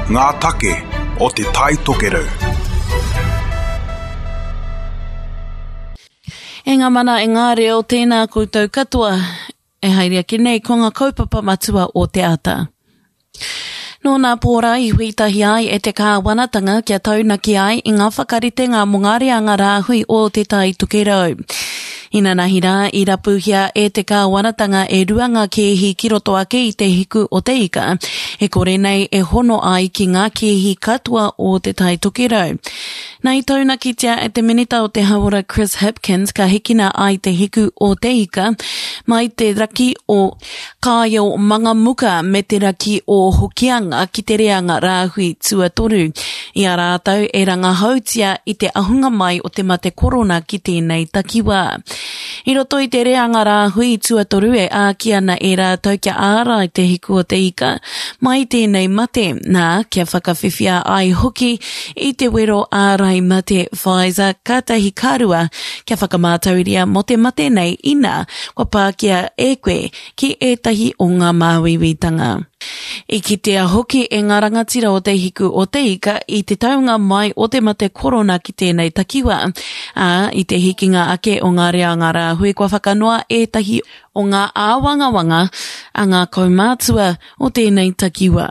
ngā take o te tai tokerau. E ngā mana e ngā reo tēnā koutou katoa e hairia ki nei ko ngā kaupapa matua o te ata. Nō nā pōra I huitahi ai e te kāwanatanga kia taunaki ai I ngā whakarite ngā mongarianga rāhui o te tai tokerau. Ina nahi rā I rapuhia e te kāwanatanga e ruanga kehi ki roto ake I te hiku o te ika, e kore nei e hono ai ki ngā kehi katua o te tai tokerau. Nei taunaki tia e te minita o te hauora Chris Hipkins ka hikina ai te hiku o te ika, mai te raki o kāio mangamuka me te raki o hokianga ki te reanga rāhui tuatoru. I a rātau e rangahautia I te ahunga mai o te mate korona ki tēnei takiwā. I roto I te reanga rāhui tuatoru e ākia na e rātau kia āra I te hiku o te ika, mai tēnei mate nā kia whakawhiwhia ai hoki I te wero ārai mate Pfizer kātahi kārua kia whakamātauria mo te mate nei ina kua pākia e koe ki ētahi o ngā māwiwitanga. I kitea hoki e ngā rangatira o te hiku o te ika I te taunga mai o te mate korona ki tēnei takiwā. I te hikinga ake o ngā reanga rāhui kua whakanoa ētahi o ngā āwangawanga a ngā kaumātua o tēnei takiwā.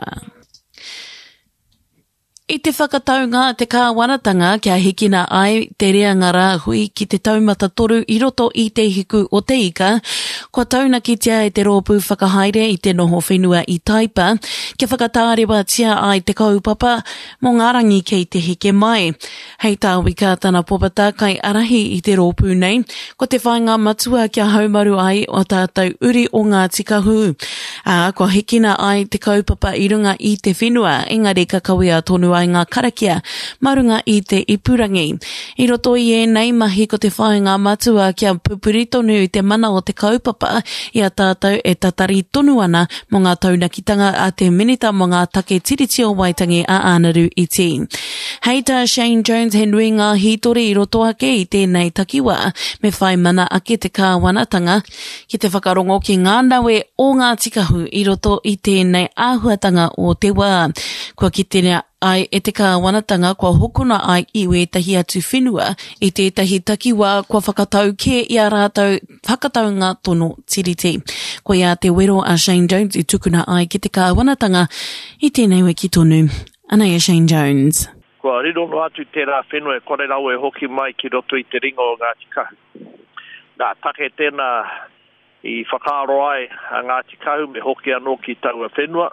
I te whakataunga te kāwanatanga kia hikina ai te reanga rāhui ki te taumata toru I roto I te hiku o te ika, kua taunaki tia e te rōpū whakahaere I te noho whenua I Taipa, kia whakatārewa tia ai te kaupapa mō ngā rangi kei te hike mai. Hei tā wika tana popata kai arahi I te rōpū nei, ko te whainga matua kia haumaru ai o tātou uri o ngā tikahu. Kua hikina ai te kaupapa I runga I te whenua, engari kakawea tonu ai ngā karakia, marunga I te ipurangi. I roto I e nei mahi ko te whainga matua kia pupuri tonu I te mana o te kaupapa, I a tātou e tatari tonu ana mo ngā taunakitanga a te minita mo ngā take tiriti o Waitangi a Anaru Iti. Hei tā Shane Jones he nui ngā hitori I roto ake I tēnei takiwā, me whai mana ake te kāwanatanga, ki te whakarongo ki ngā nawe o ngā tikahu I roto I tēnei āhuatanga o te wā. Kua kitea ai e te kāwanatanga kua hokona ai I wētahi atu whenua I tētahi takiwā kua whakatau ke I a rātau whakataunga tono tiriti. Ko ia te wero a Shane Jones I tukuna ai ki te kāwanatanga I tēnei wiki tonu. Ana e Shane Jones. Kua rirono atu tērā whenua e kore rau e hoki mai ki roto I te ringo o ngā tikahu. Nā take tēnā I whakaaro ai a ngā tikahu me hoki anō ki taua whenua.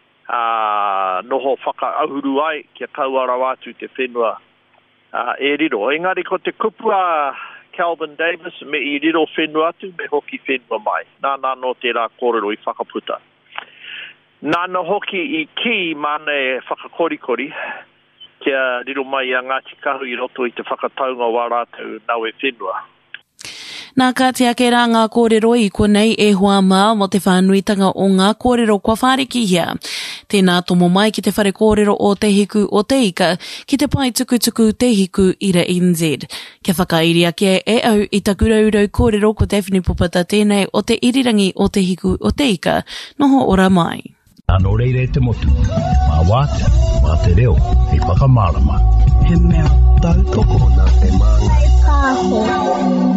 Noho whakaahuru ai kia kauara atu te whenua e riro. Engari ko te kupua Calvin Davis me I riro whenua atu me hoki whenua mai. Nā no te rā kōrero I whakaputa. Nā hoki I ki mana e whakakorikori kia riro mai a ngā tikahu I roto I te whakataunga wā rātou nau e whenua. Nā kātia ke rā ngā kōrero I konei e hoa mā mo te whānuitanga o ngā kōrero kua whāriki hia. Tēnā tomo mai ki te whare kōrero o te hiku o te ika, ki te pai tukutuku te hiku ira NZ. Kia whakairia ke e au I takuraurau kōrero ko Daphne Popata tēnei o te irirangi o te hiku o te ika, noho ora mai. Ano reire te motu, mā wātea, mā te reo, hei whakamārama. He mea tautoko nā te māngai. Kāho.